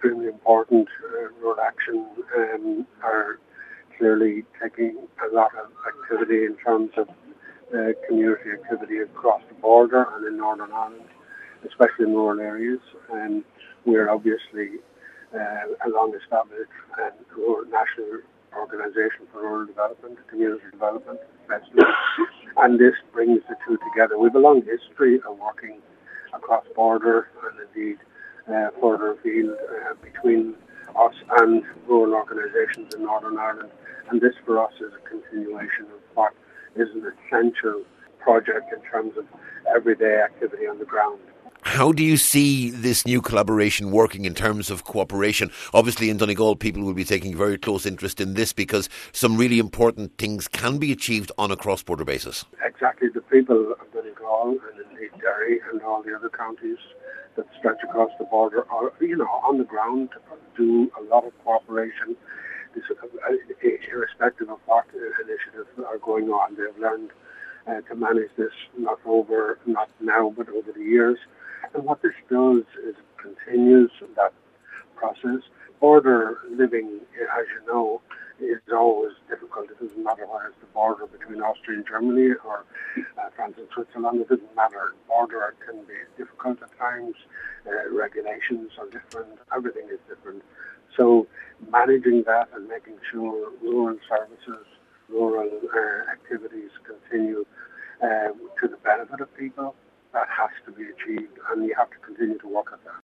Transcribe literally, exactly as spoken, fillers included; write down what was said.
extremely important. Uh, Road Action um, are clearly taking a lot of activity in terms of uh, community activity across the border and in Northern Ireland, especially in rural areas. And we're obviously uh, a long-established and rural national organisation for rural development, community development, especially. And this brings the two together. We have a long history of working across border and indeed uh, further afield uh, between us and rural organisations in Northern Ireland. And this for us is a continuation of what is an essential project in terms of everyday activity on the ground. How do you see this new collaboration working in terms of cooperation? Obviously in Donegal people will be taking very close interest in this because some really important things can be achieved on a cross-border basis. Exactly. The people of Donegal and indeed Derry and all the other counties that stretch across the border are, you know, on the ground, do a lot of cooperation, irrespective of what initiatives are going on. They've learned uh, to manage this not over, not now, but over the years. And what this does is it continues that process. Border living, as you know, is always difficult. It doesn't matter whether it's the border between Austria and Germany or uh, France and Switzerland. It doesn't matter. Border can be difficult at times. Uh, regulations are different. Everything is different. So managing that and making sure rural services, rural uh, activities continue uh, to the benefit of people, that has to be achieved, and you have to continue to work at that.